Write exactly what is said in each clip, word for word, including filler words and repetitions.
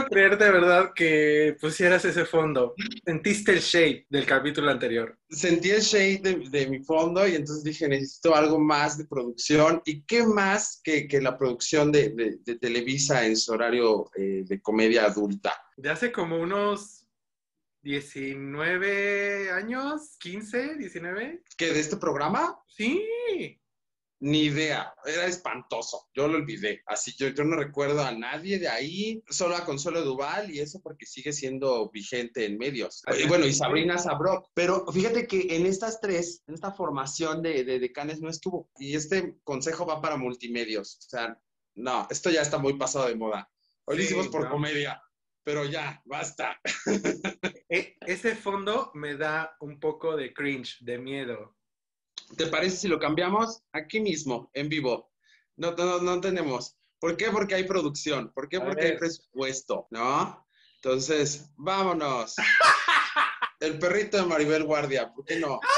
puedo creer de verdad que pusieras ese fondo. Sentiste el shade del capítulo anterior. Sentí el shade de, de mi fondo y entonces dije, necesito algo más de producción. ¿Y qué más que, que la producción de, de, de Televisa en su horario eh, de comedia adulta? De hace como unos diecinueve años, quince, diecinueve. ¿Que de este programa? Sí. Ni idea, era espantoso, yo lo olvidé, así yo, yo no recuerdo a nadie de ahí, solo a Consuelo Duval y eso porque sigue siendo vigente en medios. Y bueno, y Sabrina Sabrok, pero fíjate que en estas tres, en esta formación de, de decanes no estuvo, y este consejo va para multimedios, o sea, no, esto ya está muy pasado de moda. Hoy lo Sí, hicimos por ¿no? comedia, pero ya, basta. E- ese fondo me da un poco de cringe, de miedo. ¿Te parece si lo cambiamos aquí mismo, en vivo? No, no, no tenemos. ¿Por qué? Porque hay producción. ¿Por qué? A Porque hay ver. presupuesto, ¿no? Entonces, vámonos. El perrito de Maribel Guardia, ¿por qué no?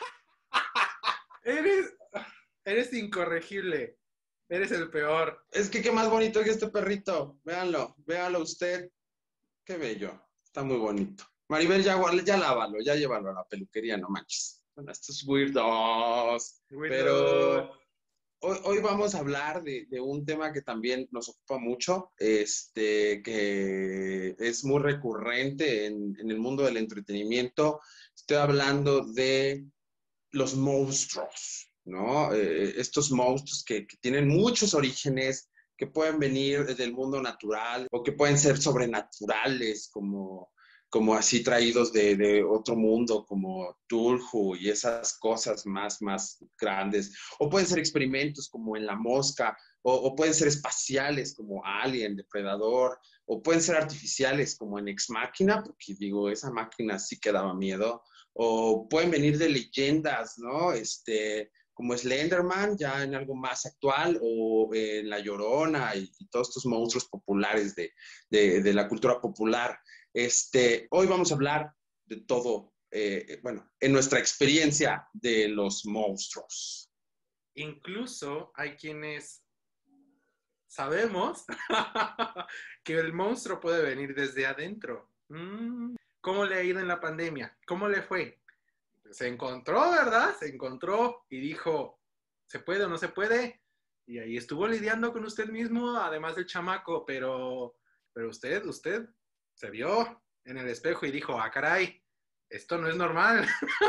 Eres, eres incorregible. Eres el peor. Es que qué más bonito que este perrito. Véanlo, véanlo usted. Qué bello. Está muy bonito. Maribel, ya, ya lávalo, ya llévalo a la peluquería, no manches. Bueno, estos weirdos. Weirdo. Pero Hoy, hoy vamos a hablar de, de un tema que también nos ocupa mucho, este, que es muy recurrente en, en el mundo del entretenimiento. Estoy hablando de los monstruos, ¿no? Eh, estos monstruos que, que tienen muchos orígenes, que pueden venir del mundo natural o que pueden ser sobrenaturales, como, como así traídos de, de otro mundo, como Tulhu y esas cosas más, más grandes. O pueden ser experimentos como en La Mosca, o, o pueden ser espaciales como Alien, Depredador, o pueden ser artificiales como en Ex Machina, porque digo, esa máquina sí que daba miedo, o pueden venir de leyendas, ¿no? Este, como Slenderman, ya en algo más actual, o en La Llorona y, y todos estos monstruos populares de, de, de la cultura popular. Este, hoy vamos a hablar de todo, eh, bueno, en nuestra experiencia de los monstruos. Incluso hay quienes sabemos que el monstruo puede venir desde adentro. Mm. ¿Cómo le ha ido en la pandemia? ¿Cómo le fue? Se encontró, ¿verdad? Se encontró y dijo, ¿se puede o no se puede? Y ahí estuvo lidiando con usted mismo, además del chamaco, pero, pero usted, usted se vio en el espejo y dijo, ah, caray, esto no es normal.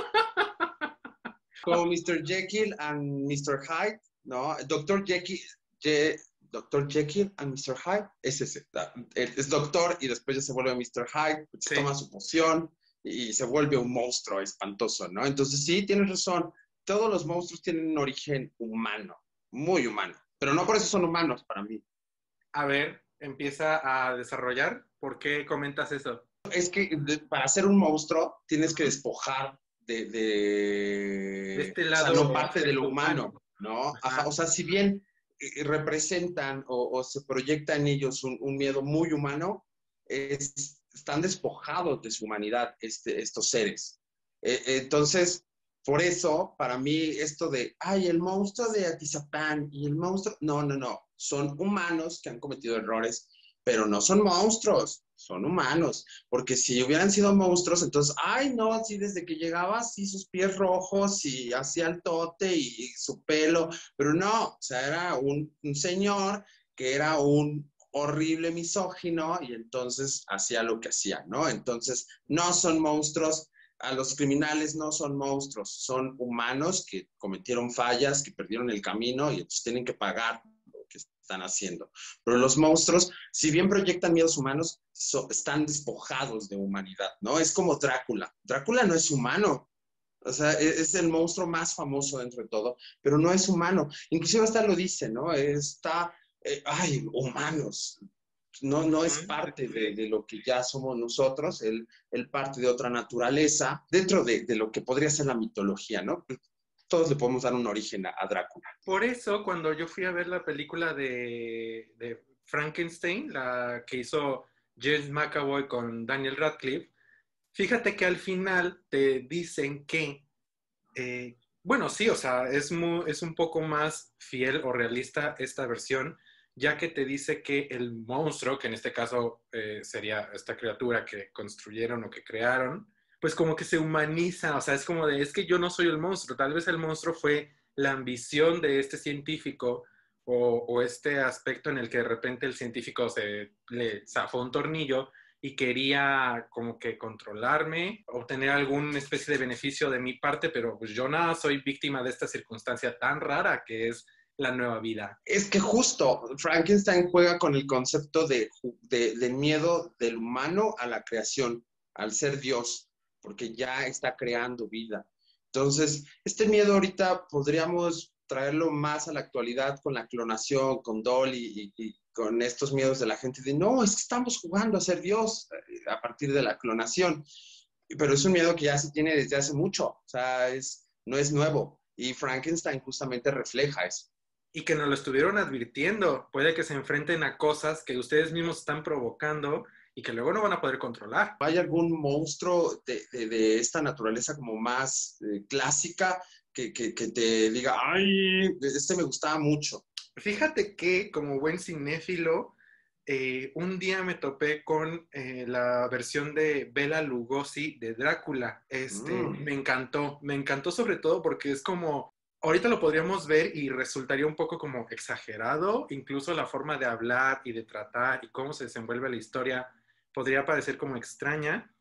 Como mister Jekyll and mister Hyde, ¿no? doctor Jekyll, Je, doctor Jekyll and mister Hyde, es ese. Es doctor y después ya se vuelve mister Hyde, Sí. toma su poción y se vuelve un monstruo espantoso, ¿no? Entonces sí, tienes razón. Todos los monstruos tienen un origen humano, muy humano, pero no por eso son humanos para mí. A ver, empieza a desarrollar. ¿Por qué comentas eso? Es que de, para ser un monstruo tienes que despojar de, De de este o sea, lado no parte de lo humano, humano. ¿no? Ajá, Ajá. o sea, si bien eh, representan o, o, se proyecta en ellos un, un miedo muy humano, es, están despojados de su humanidad este, estos seres. Eh, entonces, por eso, para mí, esto de, ay, el monstruo de Atizapán y el monstruo, no, no, no, son humanos que han cometido errores, pero no son monstruos, son humanos, porque si hubieran sido monstruos, entonces, ay, no, sí, desde que llegaba, sí, sus pies rojos y hacía el tote y, y su pelo, pero no, o sea, era un, un señor que era un horrible misógino y entonces hacía lo que hacía, ¿no? Entonces, no son monstruos, a los criminales no son monstruos, son humanos que cometieron fallas, que perdieron el camino y entonces tienen que pagar lo que están haciendo. Pero los monstruos, si bien proyectan miedos humanos, so, están despojados de humanidad, ¿no? Es como Drácula. Drácula no es humano. O sea, es el monstruo más famoso dentro de todo, pero no es humano. Inclusive hasta lo dice, ¿no? Está, eh, ay, humanos. No, no es parte de, de, lo que ya somos nosotros, él, él parte de otra naturaleza, dentro de, de, lo que podría ser la mitología, ¿no? Todos le podemos dar un origen a, a Drácula. Por eso, cuando yo fui a ver la película de, de Frankenstein, la que hizo James McAvoy con Daniel Radcliffe, fíjate que al final te dicen que, eh, bueno, sí, o sea, es, muy, es un poco más fiel o realista esta versión, ya que te dice que el monstruo, que en este caso eh, sería esta criatura que construyeron o que crearon, pues como que se humaniza, o sea, es como de, es que yo no soy el monstruo, tal vez el monstruo fue la ambición de este científico o, o este aspecto en el que de repente el científico se le zafó un tornillo y quería como que controlarme, obtener alguna especie de beneficio de mi parte, pero pues yo nada, soy víctima de esta circunstancia tan rara que es la nueva vida. Es que justo Frankenstein juega con el concepto de, de, de miedo del humano a la creación, al ser Dios, porque ya está creando vida. Entonces, este miedo ahorita podríamos traerlo más a la actualidad con la clonación, con Dolly y, y con estos miedos de la gente de, no, es que estamos jugando a ser Dios a partir de la clonación. Pero es un miedo que ya se tiene desde hace mucho, o sea, es, no es nuevo. Y Frankenstein justamente refleja eso. Y que nos lo estuvieron advirtiendo. Puede que se enfrenten a cosas que ustedes mismos están provocando y que luego no van a poder controlar. ¿Hay algún monstruo de, de, de esta naturaleza como más eh, clásica que, que, que te diga, ay, este me gustaba mucho? Fíjate que como buen cinéfilo, eh, un día me topé con eh, la versión de Bela Lugosi de Drácula. Este, Mm. me encantó, me encantó sobre todo porque es como, ahorita lo podríamos ver y resultaría un poco como exagerado, incluso la forma de hablar y de tratar y cómo se desenvuelve la historia podría parecer como extraña,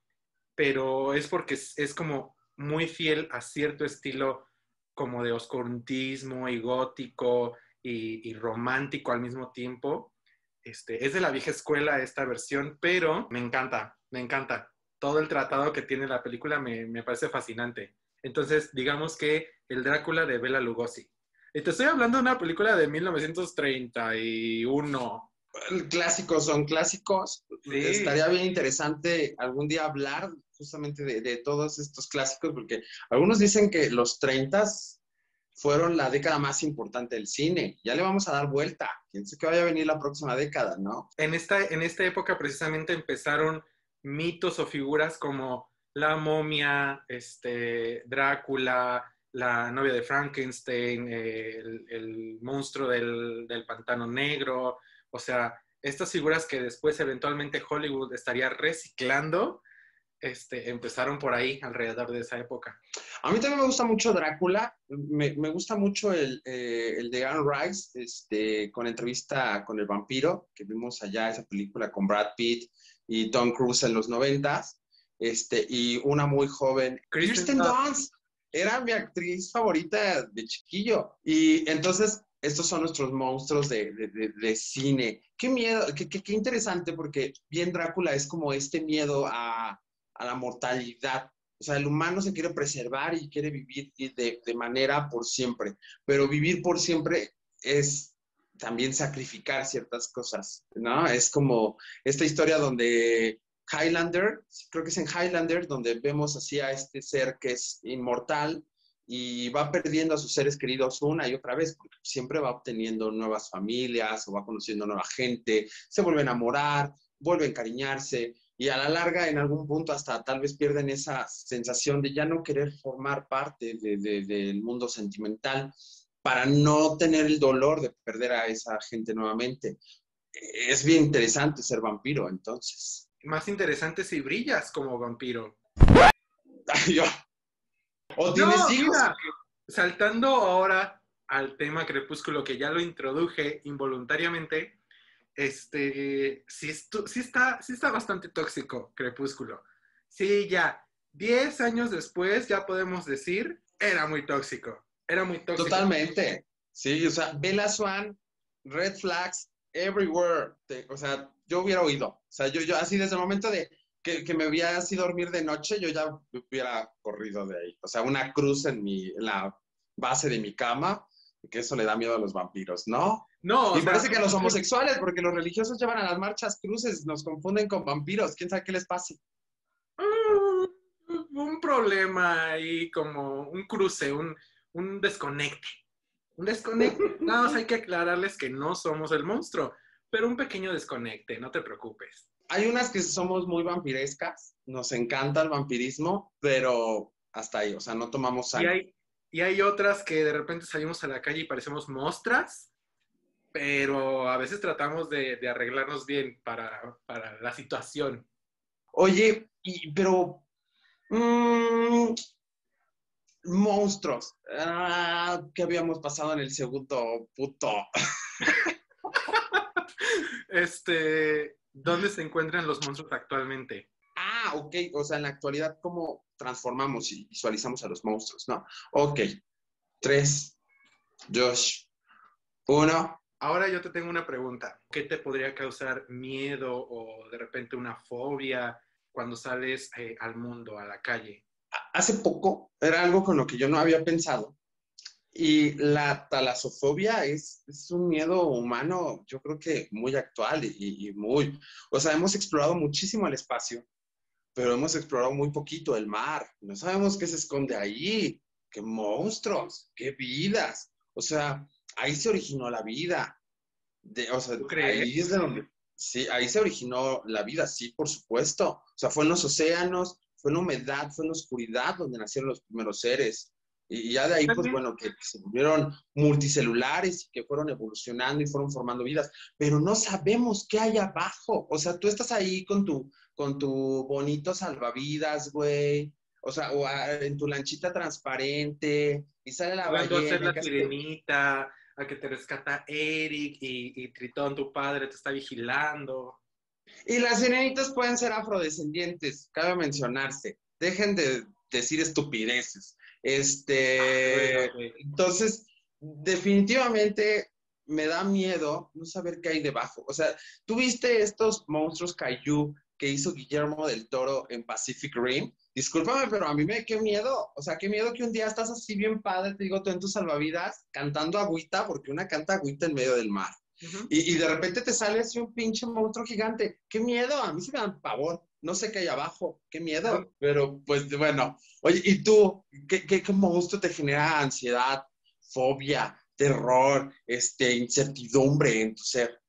pero es porque es, es como muy fiel a cierto estilo como de oscurantismo y gótico y, y romántico al mismo tiempo. Este, es de la vieja escuela esta versión, pero me encanta, me encanta. Todo el tratado que tiene la película me, me parece fascinante. Entonces, digamos que el Drácula de Bela Lugosi. Y te estoy hablando de una película de mil novecientos treinta y uno. Clásicos son clásicos. Sí. Estaría bien interesante algún día hablar justamente de, de todos estos clásicos, porque algunos dicen que los treinta fueron la década más importante del cine. Ya le vamos a dar vuelta. Quién sabe que vaya a venir la próxima década, ¿no? En esta, en esta época precisamente empezaron mitos o figuras como la momia, este, Drácula, la novia de Frankenstein, eh, el, el, monstruo del, del pantano negro, o sea, estas figuras que después eventualmente Hollywood estaría reciclando, este, empezaron por ahí alrededor de esa época. A mí también me gusta mucho Drácula, me, me gusta mucho el, eh, el de Anne Rice, este, con entrevista con el vampiro, que vimos allá esa película con Brad Pitt y Tom Cruise en los noventas, este, y una muy joven, Kirsten Dunst, era mi actriz favorita de chiquillo, y entonces estos son nuestros monstruos de, de, de, de cine. Qué miedo, qué, qué, qué interesante, porque bien Drácula es como este miedo a, a la mortalidad. O sea, el humano se quiere preservar y quiere vivir de, de manera por siempre, pero vivir por siempre es también sacrificar ciertas cosas, ¿no? Es como esta historia donde Highlander, creo que es en Highlander, donde vemos así a este ser que es inmortal y va perdiendo a sus seres queridos una y otra vez, porque siempre va obteniendo nuevas familias o va conociendo nueva gente, se vuelve a enamorar, vuelve a encariñarse, y a la larga, en algún punto, hasta tal vez pierden esa sensación de ya no querer formar parte de, de, del mundo sentimental para no tener el dolor de perder a esa gente nuevamente. Es bien interesante ser vampiro, entonces. Más interesante si brillas como vampiro. Yo. O tienes no, hijos. Mira, saltando ahora al tema Crepúsculo, que ya lo introduje involuntariamente, este, sí, estu- sí, está, sí está bastante tóxico Crepúsculo. Sí, ya, diez años después ya podemos decir, era muy tóxico, era muy tóxico. Totalmente, sí, o sea, Bella Swan, red flags everywhere, te, o sea, yo hubiera oído, o sea, yo, yo así desde el momento de que, que me hubiera así dormir de noche, yo ya hubiera corrido de ahí, o sea, una cruz en, mi, en la base de mi cama, que eso le da miedo a los vampiros, ¿no? No, y o parece sea, que a los homosexuales, porque los religiosos llevan a las marchas cruces, nos confunden con vampiros, quién sabe qué les pase. uh, un problema ahí, como un cruce, un, un desconecte. Un desconecte. Nada más hay que aclararles que no somos el monstruo, pero un pequeño desconecte, no te preocupes. Hay unas que somos muy vampirescas, nos encanta el vampirismo, pero hasta ahí, o sea, no tomamos Y sangre. hay, y hay otras que de repente salimos a la calle y parecemos mostras. pero a veces tratamos de, de arreglarnos bien para, para la situación. Oye, y, pero mmm, monstruos. Ah, ¿qué habíamos pasado en el segundo puto? Este, ¿dónde se encuentran los monstruos actualmente? Ah, ok. O sea, en la actualidad, ¿cómo transformamos y visualizamos a los monstruos? No. Ok. Tres, dos, uno. Ahora yo te tengo una pregunta. ¿Qué te podría causar miedo o de repente una fobia cuando sales eh, al mundo, a la calle? Hace poco era algo con lo que yo no había pensado. Y la talasofobia es, es un miedo humano, yo creo que muy actual y, y muy... O sea, hemos explorado muchísimo el espacio, pero hemos explorado muy poquito el mar. No sabemos qué se esconde ahí, qué monstruos, qué vidas. O sea, ahí se originó la vida. De, o sea, ¿Tú crees? ahí es de donde, sí, ahí se originó la vida, sí, por supuesto. O sea, fue en los océanos, fue en la humedad, fue en la oscuridad donde nacieron los primeros seres. Y ya de ahí, pues bueno, que se volvieron multicelulares y que fueron evolucionando y fueron formando vidas, pero no sabemos qué hay abajo. O sea, tú estás ahí con tu, con tu bonito salvavidas, güey. O sea, o a, en tu lanchita transparente y sale la Jugando a ser ballena y la casi te, sirenita, a que te rescata Eric y, y Tritón, tu padre, te está vigilando. y las sirenitas pueden ser afrodescendientes, cabe mencionarse. Dejen de decir estupideces. Ah, bueno, Este, ok. entonces, definitivamente me da miedo no saber qué hay debajo. O sea, ¿tú viste estos monstruos kaiju que hizo Guillermo del Toro en Pacific Rim? Discúlpame, pero a mí me qué miedo. O sea, qué miedo que un día estás así bien padre, te digo, tú en tus salvavidas, cantando agüita, porque una canta agüita en medio del mar. Ujú. Y, y de repente te sale así un pinche monstruo gigante. ¡Qué miedo! A mí se me dan pavor. No sé qué hay abajo. ¡Qué miedo! Pero, pues, bueno. Oye, ¿y tú? ¿Qué, qué, qué monstruo te genera ansiedad, fobia, terror, este, incertidumbre en tu ser?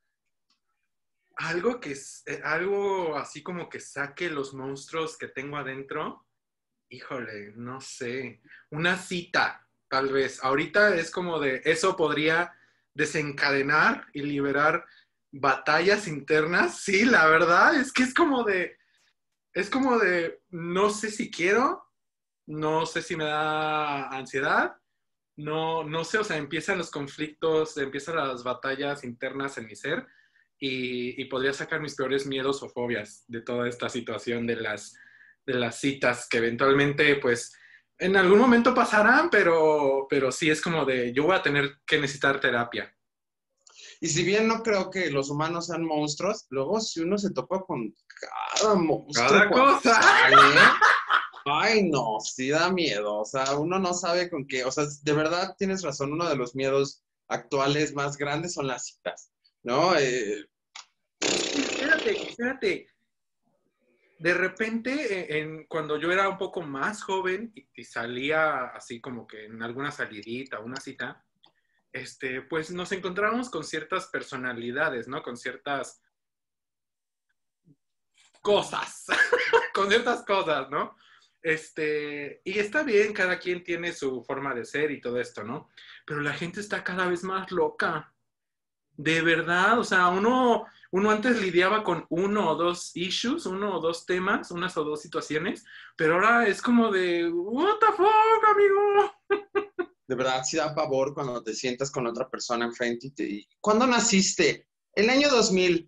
Algo que es, eh, algo así como que saque los monstruos que tengo adentro. Híjole, no sé. Una cita, tal vez. Ahorita es como de, eso podría desencadenar y liberar batallas internas. Sí, la verdad es que es como de, es como de, no sé si quiero, no sé si me da ansiedad, no, no sé, o sea, empiezan los conflictos, empiezan las batallas internas en mi ser y, y podría sacar mis peores miedos o fobias de toda esta situación de las, de las citas que eventualmente, pues, en algún momento pasarán, pero, pero sí es como de, yo voy a tener que necesitar terapia. Y si bien no creo que los humanos sean monstruos, luego si uno se topa con cada monstruo Cada cuando cosa. sale, ay, no, sí da miedo. O sea, uno no sabe con qué. O sea, de verdad tienes razón. Uno de los miedos actuales más grandes son las citas, ¿no? Eh, Espérate, espérate. De repente, eh, en, cuando yo era un poco más joven y, y salía así como que en alguna salidita, una cita, este, pues nos encontrábamos con ciertas personalidades, ¿no? Con ciertas cosas, con ciertas cosas, ¿no? Este, y está bien, cada quien tiene su forma de ser y todo esto, ¿no? Pero la gente está cada vez más loca. De verdad, o sea, uno, uno antes lidiaba con uno o dos issues, uno o dos temas, unas o dos situaciones, pero ahora es como de, what the fuck, amigo. de verdad sí da pavor cuando te sientas con otra persona enfrente y te... y, ¿cuándo naciste? El año dos mil.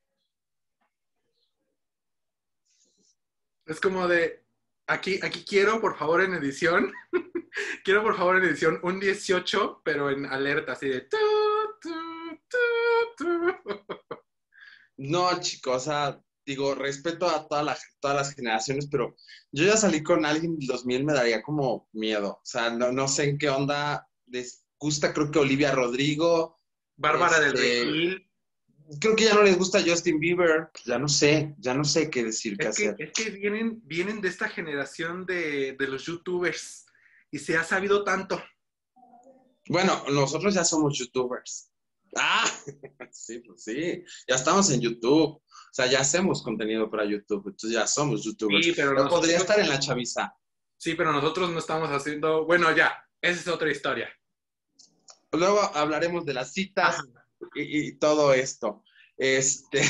Es como de, aquí, aquí quiero, por favor, en edición, quiero, por favor, en edición, un dieciocho, pero en alerta, así de, tu, tu, tu, tu. No, chicos, o sea, digo, respeto a toda la- todas las generaciones, pero yo ya salí con alguien del dos mil, me daría como miedo. O sea, no, no sé en qué onda. Les gusta, creo que Olivia Rodrigo. Bárbara del Este, Regil. creo que ya no les gusta Justin Bieber. Ya no sé, ya no sé qué decir, qué Es que, hacer. es que vienen, vienen de esta generación de, de los youtubers y se ha sabido tanto. Bueno, nosotros ya somos YouTubers. Ah, sí, pues sí, ya estamos en YouTube. O sea, ya hacemos contenido para YouTube, entonces ya somos Sí, YouTubers. pero Yo podría nosotros, estar en la chaviza. sí, pero nosotros no estamos haciendo, bueno, ya, esa es otra historia. Luego hablaremos de las Ajá. citas. y, y todo esto. Este,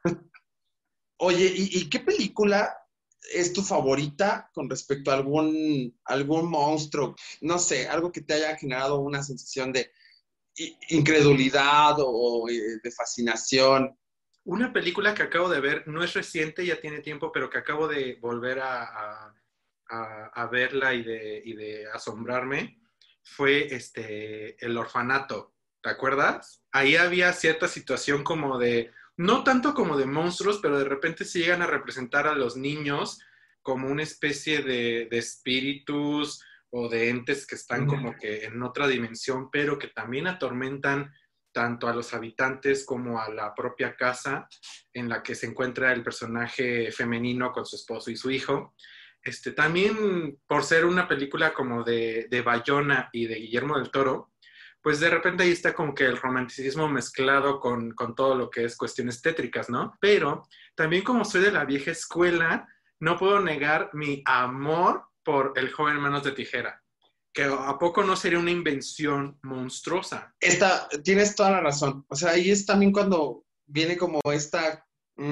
oye, ¿y, y qué película es tu favorita con respecto a algún, algún monstruo? No sé, algo que te haya generado una sensación de i- incredulidad o eh, de fascinación. Una película que acabo de ver, no es reciente, ya tiene tiempo, pero que acabo de volver a, a- a- a verla y de, y de asombrarme, fue este, El Orfanato. ¿Te acuerdas? Ahí había cierta situación como de, no tanto como de monstruos, pero de repente se llegan a representar a los niños como una especie de, de espíritus o de entes que están como que en otra dimensión, pero que también atormentan tanto a los habitantes como a la propia casa en la que se encuentra el personaje femenino con su esposo y su hijo. Este, también por ser una película como de, de Bayona y de Guillermo del Toro, pues de repente ahí está como que el romanticismo mezclado con, con todo lo que es cuestiones tétricas, ¿no? Pero también como soy de la vieja escuela, no puedo negar mi amor por El joven manos de tijera, que a poco no sería una invención monstruosa. Esta, tienes toda la razón. O sea, ahí es también cuando viene como esta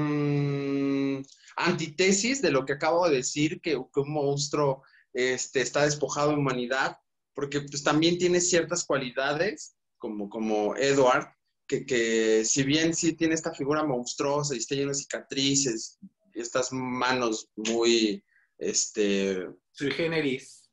mm, antítesis de lo que acabo de decir, que, que un monstruo este, está despojado de humanidad, porque pues también tiene ciertas cualidades, como, como Edward, que, que si bien sí tiene esta figura monstruosa y está lleno de cicatrices, y estas manos muy, este, Sui generis.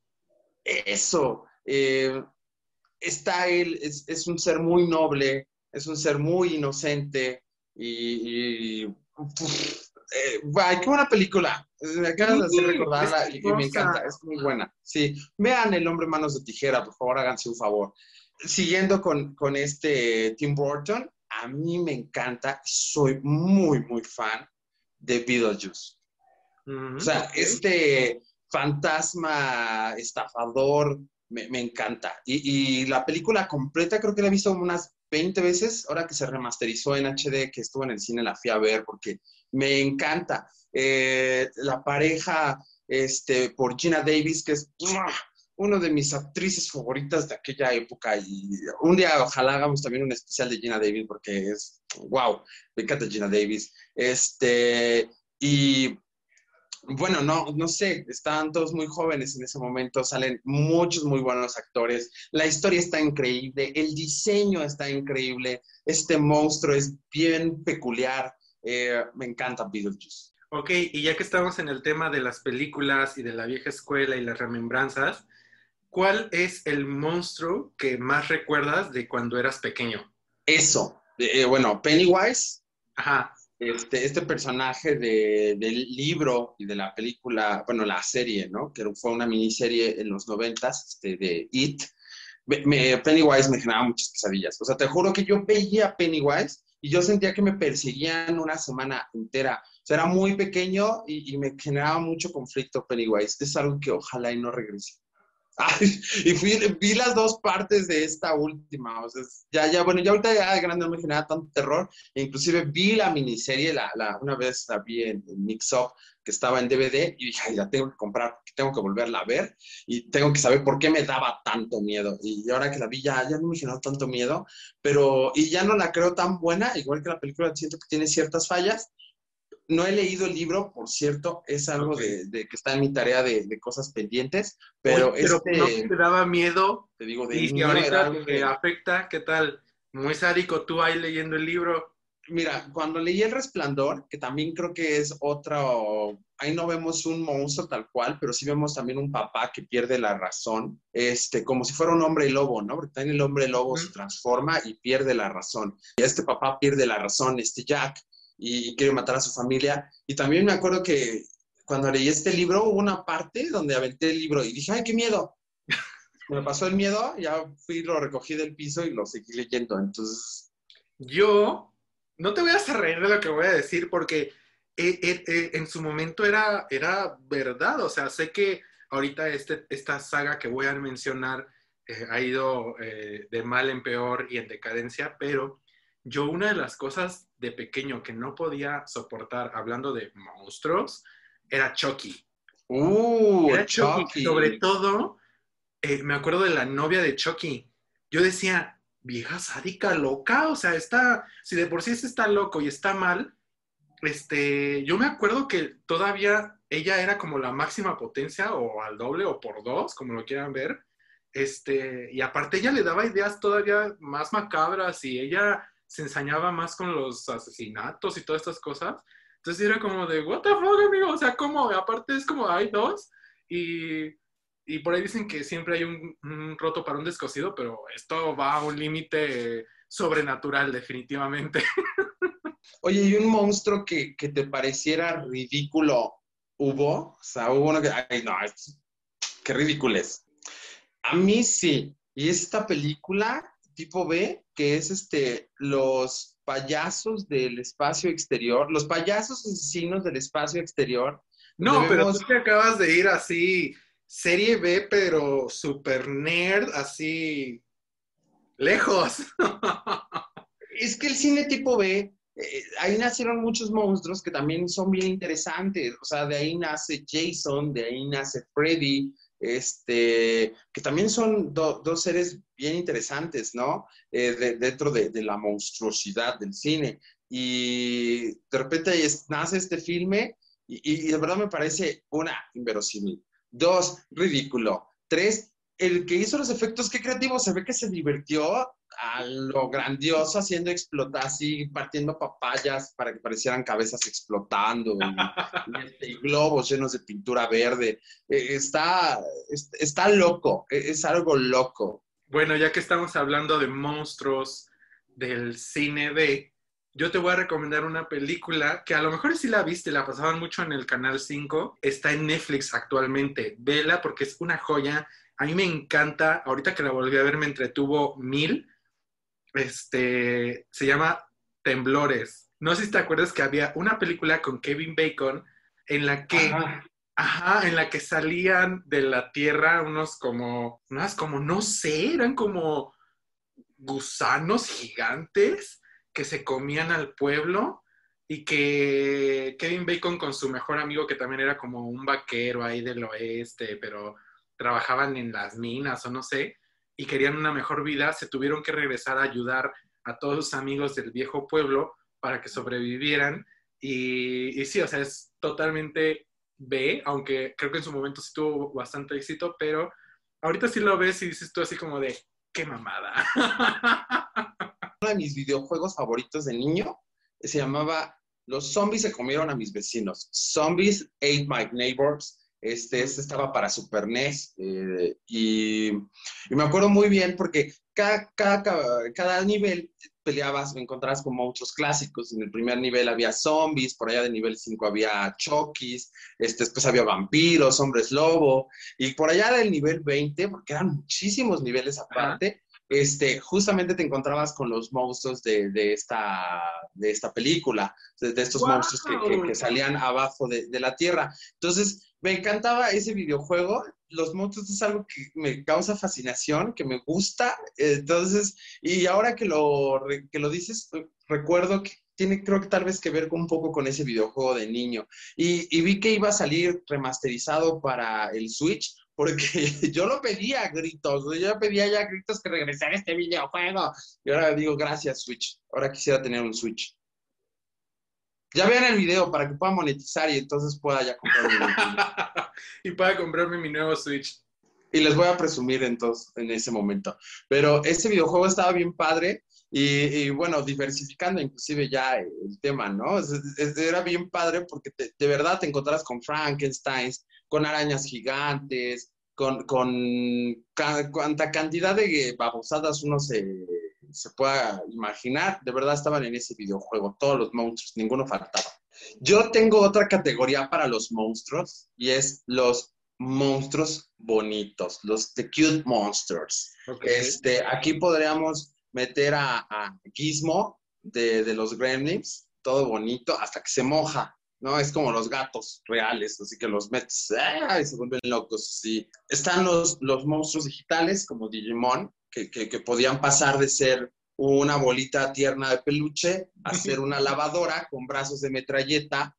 eso, eh, está él, es, es, un ser muy noble, es un ser muy inocente y, y uf, eh, ay, qué buena película. Me acabas de hacer Sí, es recordarla y, y, me hermosa. encanta, es muy buena. Sí, vean El hombre manos de tijera, por favor, háganse un favor. Siguiendo con, con este Tim Burton, a mí me encanta, soy muy, muy fan de Beetlejuice. O Mm, sea, ok. este fantasma estafador me, me encanta. Y, y, la película completa creo que la he visto como unas veinte veces, ahora que se remasterizó en H D, que estuvo en el cine, la fui a ver porque me encanta. Eh, la pareja este, por Gina Davis, que es ¡mua! Una de mis actrices favoritas de aquella época. Y un día ojalá hagamos también un especial de Gina Davis porque es, wow, me encanta Gina Davis. Este, y bueno, no, no sé, estaban todos muy jóvenes en ese momento, salen muchos muy buenos actores, la historia está increíble, el diseño está increíble, este monstruo es bien peculiar, eh, me encanta Beetlejuice. Ok, y ya que estamos en el tema de las películas y de la vieja escuela y las remembranzas, ¿cuál es el monstruo que más recuerdas de cuando eras pequeño? Eso, eh, bueno, Pennywise, Ajá. este, este personaje de, del libro y de la película, bueno, la serie, ¿no? Que fue una miniserie en los noventas, este, de It. Me, me, Pennywise me generaba muchas pesadillas. O sea, te juro que yo veía Pennywise y yo sentía que me perseguían una semana entera. O sea, era muy pequeño y, y me generaba mucho conflicto Pennywise. Es algo que ojalá y no regrese. Ay, y fui, vi las dos partes de esta última, o sea, ya, ya, bueno, ya ahorita ya de grande no me genera tanto terror, e inclusive vi la miniserie, la, la, una vez la vi en, en Mix Up, que estaba en D V D, y dije, ay, la tengo que comprar, porque tengo que volverla a ver, y tengo que saber por qué me daba tanto miedo, y ahora que la vi ya, ya no me generó tanto miedo, pero, y ya no la creo tan buena, igual que la película, siento que tiene ciertas fallas. No he leído el libro, por cierto, es algo Ok. de, de que está en mi tarea de, de cosas pendientes, Oye, pero pero no este, te daba miedo te digo, de y si niño era ahorita algo te que, afecta, ¿qué tal? Muy sádico tú ahí leyendo el libro. mira, cuando leí El Resplandor, que también creo que es otro, ahí no vemos un monstruo tal cual, pero sí vemos también un papá que pierde la razón, este, como si fuera un hombre lobo, ¿no? Porque también el hombre lobo se Mm. transforma y pierde la razón. Y este papá pierde la razón, este Jack, y quiere matar a su familia. Y también me acuerdo que cuando leí este libro, hubo una parte donde aventé el libro y dije, ay, qué miedo. Me pasó el miedo, ya fui, lo recogí del piso y lo seguí leyendo. Entonces, Yo no te voy a hacer reír de lo que voy a decir porque eh, eh, eh, en su momento era, era verdad. O sea, sé que ahorita este, esta saga que voy a mencionar eh, ha ido eh, de mal en peor y en decadencia, pero yo una de las cosas de pequeño que no podía soportar, hablando de monstruos, era Chucky. uh, Era Chucky, sobre Chucky. todo, eh, me acuerdo de la novia de Chucky. Yo decía, vieja sádica loca, o sea, está, si de por sí ese está loco y está mal, este, yo me acuerdo que todavía ella era como la máxima potencia o al doble o por dos, como lo quieran ver, este, y aparte ella le daba ideas todavía más macabras y ella se ensañaba más con los asesinatos y todas estas cosas, entonces era como de, what the fuck, amigo, o sea, ¿cómo? Aparte es como hay dos y, y por ahí dicen que siempre hay un, un roto para un descosido, pero esto va a un límite sobrenatural definitivamente. Oye, ¿y un monstruo que, que te pareciera ridículo hubo? O sea, hubo uno que, ay, no, es- qué ridículo es. A mí sí. Y es esta película tipo B, que es este, los payasos del espacio exterior, los payasos asesinos del espacio exterior, donde No, pero tú vemos, te acabas de ir así, serie B, pero super nerd, así, lejos. es que el cine tipo B, eh, ahí nacieron muchos monstruos que también son bien interesantes. O sea, de ahí nace Jason, de ahí nace Freddy, este, que también son do- dos seres bien interesantes, ¿no? Eh, de- dentro de, de la monstruosidad del cine. Y de repente ahí es- nace este filme y, y de verdad me parece, una, inverosímil. Dos, ridículo. Tres, el que hizo los efectos, qué creativo, se ve que se divirtió a lo grandioso, haciendo explotar, así, partiendo papayas para que parecieran cabezas explotando y, y, este, y globos llenos de pintura verde. Eh, está, es- está loco, es, es algo loco. Bueno, ya que estamos hablando de monstruos del cine B, yo te voy a recomendar una película que a lo mejor sí la viste, la pasaban mucho en el Canal cinco, está en Netflix actualmente. Vela porque es una joya. A mí me encanta, ahorita que la volví a ver me entretuvo mil. Este, se llama Temblores. No sé si te acuerdas que había una película con Kevin Bacon en la que, Ajá. ajá, en la que salían de la tierra unos como, unas como, no sé, eran como gusanos gigantes que se comían al pueblo y que Kevin Bacon con su mejor amigo, que también era como un vaquero ahí del oeste, pero trabajaban en las minas o no sé, y querían una mejor vida, se tuvieron que regresar a ayudar a todos sus amigos del viejo pueblo para que sobrevivieran. Y, y sí, o sea, es totalmente B, aunque creo que en su momento sí tuvo bastante éxito, pero ahorita sí lo ves y dices tú así como de, qué mamada. Uno de mis videojuegos favoritos de niño se llamaba Los zombies se comieron a mis vecinos. Zombies ate my neighbors. Este, este estaba para Super N E S. Eh, y, y me acuerdo muy bien porque cada, cada, cada, cada nivel peleabas, encontrabas con monstruos clásicos. En el primer nivel había zombies, por allá de nivel cinco había chokis, este, después había vampiros, hombres lobo, y por allá del nivel veinte, porque eran muchísimos niveles Ajá. aparte, este, justamente te encontrabas con los monstruos de, de esta, de esta película, de, de estos monstruos que, que, que ¡Wow! salían abajo de, de, la Tierra. Entonces, me encantaba ese videojuego. Los monstruos es algo que me causa fascinación, que me gusta. Entonces, y ahora que lo, que lo dices, recuerdo que tiene, creo que tal vez que ver con, un poco con ese videojuego de niño. Y, y vi que iba a salir remasterizado para el Switch, porque yo lo pedía a gritos, yo pedía ya a gritos que regresara este videojuego. Y ahora digo, gracias Switch, ahora quisiera tener un Switch. Ya vean el video para que pueda monetizar y entonces pueda ya comprarme mi Nintendo. Y para comprarme mi nuevo Switch. Y les voy a presumir entonces en ese momento. Pero ese videojuego estaba bien padre y, y bueno, diversificando inclusive ya el tema, ¿no? Es, es, era bien padre porque te, de verdad te encontrabas con Frankensteins, con arañas gigantes, con, con ca, cuanta cantidad de babosadas uno se, se pueda imaginar. De verdad estaban en ese videojuego, todos los monstruos, ninguno faltaba. Yo tengo otra categoría para los monstruos y es los monstruos bonitos, los The Cute Monsters. Ok. Este, aquí podríamos meter a, a Gizmo de, de los Gremlins, todo bonito, hasta que se moja, ¿no? Es como los gatos reales, así que los metes ¡ah! Y se vuelven locos. Sí. Están los, los monstruos digitales, como Digimon, que, que, que podían pasar de ser una bolita tierna de peluche a ser una lavadora con brazos de metralleta.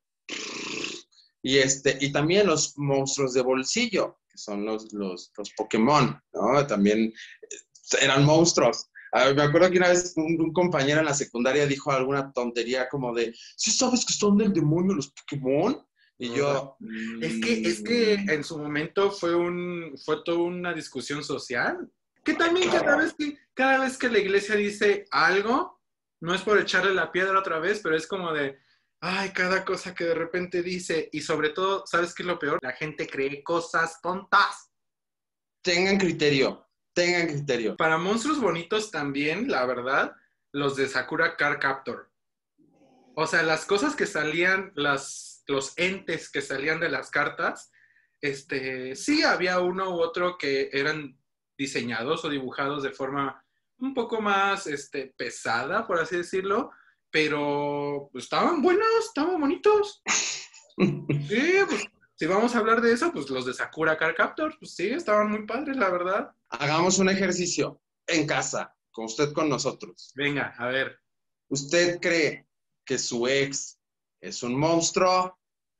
Y, este, y también los monstruos de bolsillo, que son los, los, los Pokémon, ¿no? También eran monstruos. A ver, me acuerdo que una vez un, un compañero en la secundaria dijo alguna tontería como de, ¿sí sabes que son del demonio los Pokémon? Y yo, Es que, es que "Mm, en su momento fue un, fue toda una discusión social. Que también cada claro, vez que, cada vez que la iglesia dice algo, no es por echarle la piedra otra vez, pero es como de, ay, cada cosa que de repente dice, y sobre todo, ¿sabes qué es lo peor? La gente cree cosas tontas. tengan criterio, tengan criterio. Para monstruos bonitos también, la verdad, los de Sakura Card Captor. O sea, las cosas que salían, las, los entes que salían de las cartas, este, sí había uno u otro que eran diseñados o dibujados de forma un poco más este, pesada, por así decirlo, pero pues, estaban buenos, estaban bonitos. Sí, pues si vamos a hablar de eso, pues los de Sakura Card Captor, pues sí, estaban muy padres, la verdad. Hagamos un ejercicio en casa, con usted con nosotros. Venga, a ver. ¿Usted cree que su ex es un monstruo?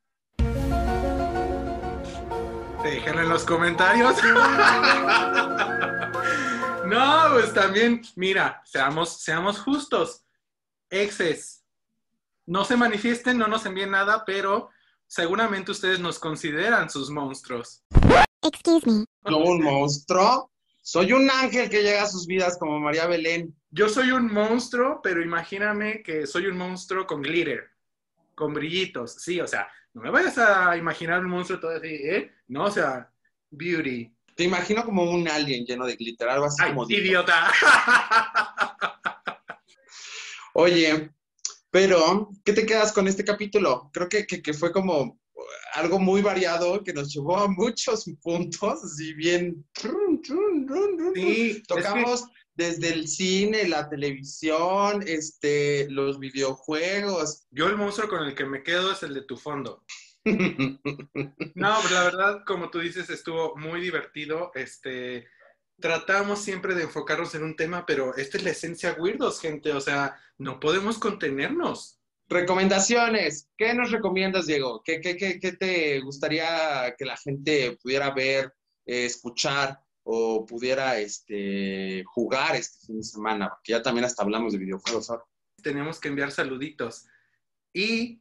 Déjenlo en los comentarios. No, pues también, mira, seamos, seamos justos. Exes, no se manifiesten, no nos envíen nada, pero seguramente ustedes nos consideran sus monstruos. Excuse me. ¿Yo un monstruo? Soy un ángel que llega a sus vidas como María Belén. Yo soy un monstruo, pero imagíname que soy un monstruo con glitter, con brillitos. Sí, o sea, no me vayas a imaginar un monstruo todo así, ¿eh? No, o sea, beauty. Te imagino como un alien lleno de glitter, algo así ¡Ay, como Dito. idiota! Oye, pero, ¿qué te quedas con este capítulo? Creo que, que, que fue como algo muy variado que nos llevó a muchos puntos, así bien. Sí, es que Tocamos desde el cine, la televisión, este, los videojuegos. yo el monstruo con el que me quedo es el de tu fondo. No, pues la verdad, como tú dices, estuvo muy divertido. Este, tratamos siempre de enfocarnos en un tema, pero esta es la esencia Weirdos, gente. O sea, no podemos contenernos. Recomendaciones. ¿Qué nos recomiendas, Diego? ¿Qué, qué, qué, qué te gustaría que la gente pudiera ver, eh, escuchar o pudiera este, jugar este fin de semana? Porque ya también hasta hablamos de videojuegos ahora. Tenemos que enviar saluditos. Y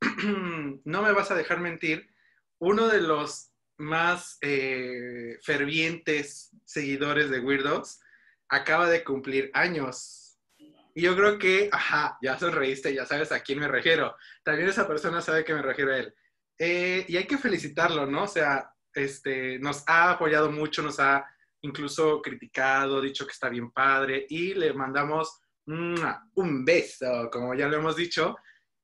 no me vas a dejar mentir, uno de los más eh, fervientes seguidores de Weirdos acaba de cumplir años. Y yo creo que, ajá, ya sonreíste, ya sabes a quién me refiero. También esa persona sabe que me refiero a él. Eh, y hay que felicitarlo, ¿no? O sea, este, nos ha apoyado mucho, nos ha incluso criticado, dicho que está bien padre, y le mandamos ¡mua! Un beso, como ya lo hemos dicho,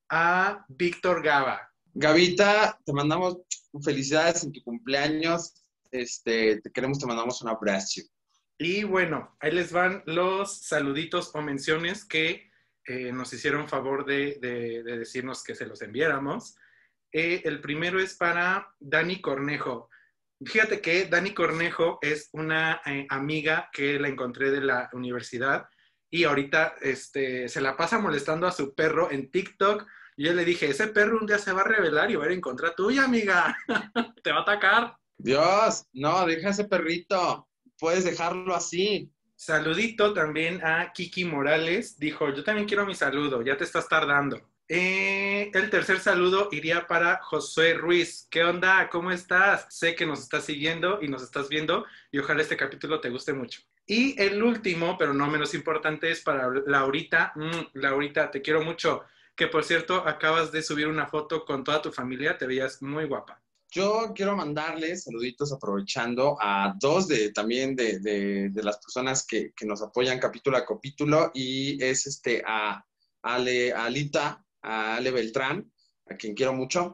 a Víctor Gaba. Gavita, te mandamos felicidades en tu cumpleaños. Este, te queremos, te mandamos un abrazo. Y bueno, ahí les van los saluditos o menciones que eh, nos hicieron favor de, de, de, decirnos que se los enviáramos. Eh, el primero es para Dani Cornejo. Fíjate que Dani Cornejo es una eh, amiga que la encontré de la universidad y ahorita este, se la pasa molestando a su perro en TikTok. Y yo le dije, ese perro un día se va a revelar y va a ir en contra tuya, amiga. Te va a atacar. Dios, no, deja ese perrito. Puedes dejarlo así. Saludito también a Kiki Morales. Dijo, yo también quiero mi saludo, ya te estás tardando. Eh, el tercer saludo iría para José Ruiz. ¿Qué onda? ¿Cómo estás? Sé que nos estás siguiendo y nos estás viendo y ojalá este capítulo te guste mucho. Y el último, pero no menos importante, es para Laurita. Mm, Laurita, te quiero mucho. Que por cierto, acabas de subir una foto con toda tu familia, te veías muy guapa. Yo quiero mandarles saluditos aprovechando a dos de también de, de, de las personas que, que, nos apoyan capítulo a capítulo y es este a, Ale, a Alita, a Ale Beltrán, a quien quiero mucho.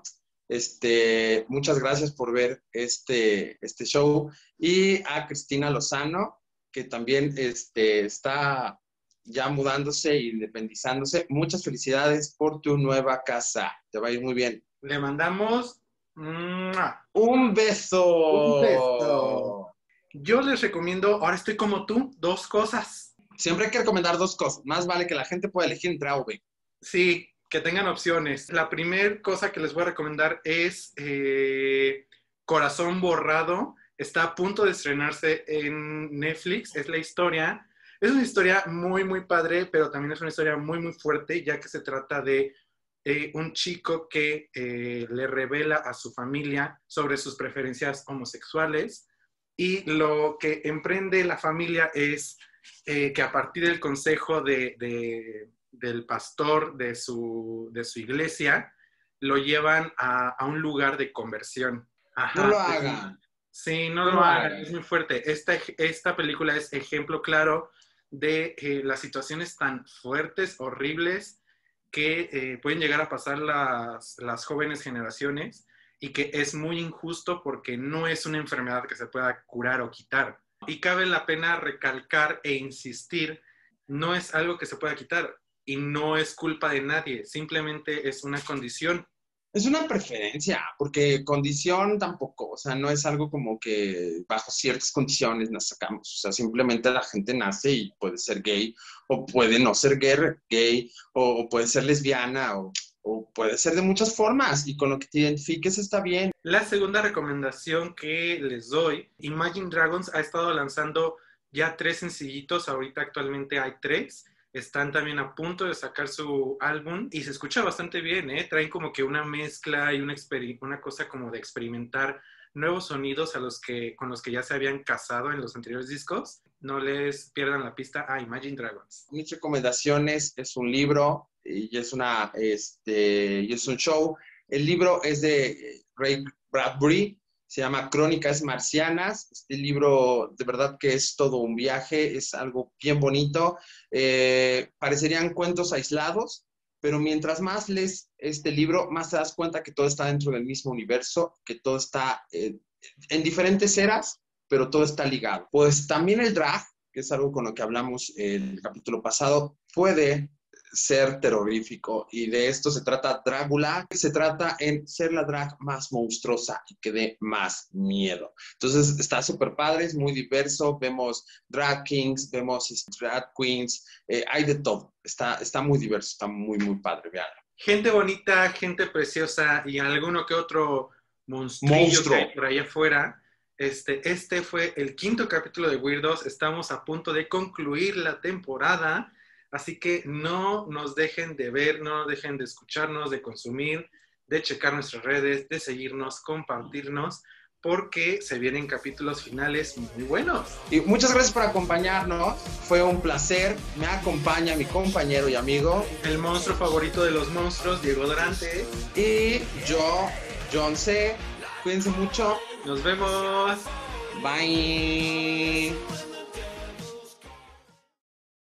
Este, muchas gracias por ver este, este show y a Cristina Lozano, que también este, está ya mudándose e independizándose. Muchas felicidades por tu nueva casa. Te va a ir muy bien. Le mandamos un beso. Un beso. Yo les recomiendo, ahora estoy como tú, dos cosas. Siempre hay que recomendar dos cosas. Más vale que la gente pueda elegir entre A o B. Sí, que tengan opciones. La primera cosa que les voy a recomendar es eh, Corazón Borrado. Está a punto de estrenarse en Netflix. Es la historia Es una historia muy, muy padre, pero también es una historia muy, muy fuerte, ya que se trata de eh, un chico que eh, le revela a su familia sobre sus preferencias homosexuales y lo que emprende la familia es eh, que a partir del consejo de, de, del pastor de su, de su iglesia, lo llevan a, a un lugar de conversión. No lo Ajá, es un- hagan, sí, no no lo lo hagan, hagan. es muy fuerte. Esta, esta película es ejemplo claro de eh, las situaciones tan fuertes, horribles, que eh, pueden llegar a pasar las, las jóvenes generaciones y que es muy injusto porque no es una enfermedad que se pueda curar o quitar. Y cabe la pena recalcar e insistir, no es algo que se pueda quitar y no es culpa de nadie, simplemente es una condición. Es una preferencia, porque condición tampoco, o sea, no es algo como que bajo ciertas condiciones nos sacamos, o sea, simplemente la gente nace y puede ser gay, o puede no ser gay, gay o puede ser lesbiana, o, o puede ser de muchas formas, y con lo que te identifiques está bien. La segunda recomendación que les doy, Imagine Dragons ha estado lanzando ya tres sencillitos, ahorita actualmente hay tres, están también a punto de sacar su álbum y se escucha bastante bien, ¿eh? Traen como que una mezcla y una, una cosa como de experimentar nuevos sonidos a los que, con los que ya se habían casado en los anteriores discos. No les pierdan la pista a Imagine Dragons. Mis recomendaciones es un libro y es, una, este, y es un show. El libro es de Ray Bradbury, se llama Crónicas Marcianas. Este libro de verdad que es todo un viaje, es algo bien bonito. Eh, parecerían cuentos aislados, pero mientras más lees este libro, más te das cuenta que todo está dentro del mismo universo, que todo está eh, en diferentes eras, pero todo está ligado. Pues también el drag, que es algo con lo que hablamos el capítulo pasado, puede ser terrorífico y de esto se trata Drácula, que se trata en ser la drag más monstruosa y que dé más miedo. Entonces está súper padre, es muy diverso, vemos drag kings, vemos drag queens, eh, hay de todo, está, está muy diverso, está muy muy padre, vean. Gente bonita, gente preciosa y alguno que otro monstrillo Monstruo. que hay por allá afuera. Este, este fue el quinto capítulo de Weirdos. Estamos a punto de concluir la temporada, así que no nos dejen de ver, no nos dejen de escucharnos, de consumir, de checar nuestras redes, de seguirnos, compartirnos, porque se vienen capítulos finales muy buenos. Y muchas gracias por acompañarnos, fue un placer. Me acompaña mi compañero y amigo, el monstruo favorito de los monstruos, Diego Durante. Y yo, John C. Cuídense mucho. Nos vemos. Bye.